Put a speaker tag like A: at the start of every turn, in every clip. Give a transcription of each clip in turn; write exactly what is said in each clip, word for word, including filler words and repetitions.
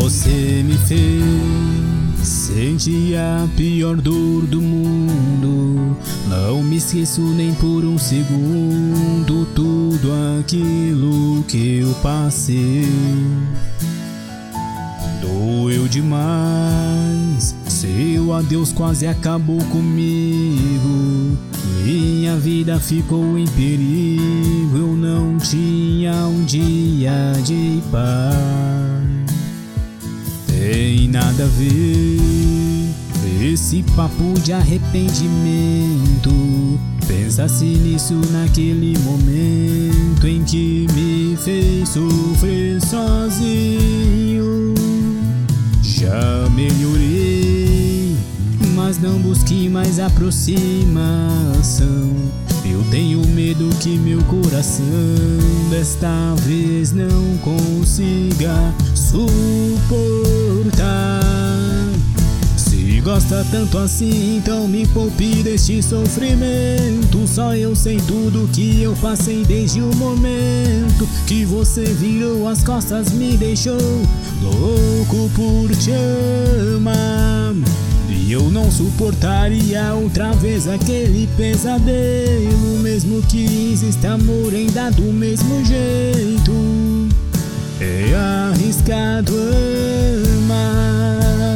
A: Você me fez sentir a pior dor do mundo. Não me esqueço nem por um segundo tudo aquilo que eu passei. Doeu demais, seu adeus quase acabou comigo. Minha vida ficou em perigo, eu não tinha um dia de paz. Tem nada a ver esse papo de arrependimento. Pensa-se nisso naquele momento em que me fez sofrer sozinho. Já melhorei, mas não busque mais aproximação. Eu tenho medo que meu coração desta vez não consiga suportar. Se gosta tanto assim, então me poupe deste sofrimento. Só eu sei tudo que eu passei desde o momento que você virou as costas, me deixou louco por te amar. E eu não suportaria outra vez aquele pesadelo, mesmo que exista amor ainda do mesmo jeito. É arriscado amar.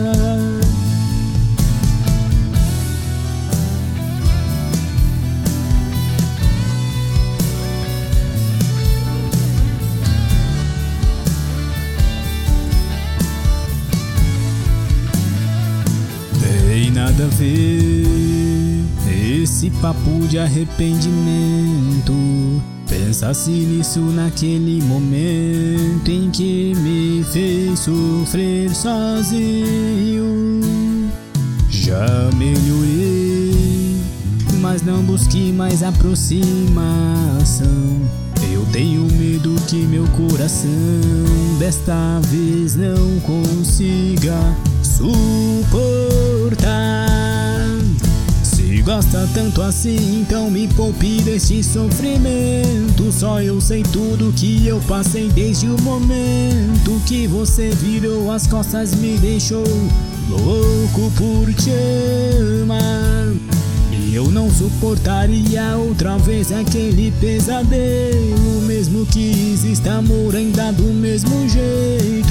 A: Tem nada a ver esse papo de arrependimento. Pensa-se nisso naquele momento em que me fez sofrer sozinho. Já melhorei, mas não busque mais aproximação. Eu tenho medo que meu coração desta vez não consiga suportar. Se gosta tanto assim, então me poupe deste sofrimento. Só eu sei tudo que eu passei desde o momento que você virou as costas, me deixou louco por te amar. E eu não suportaria outra vez aquele pesadelo, mesmo que exista amor ainda do mesmo jeito.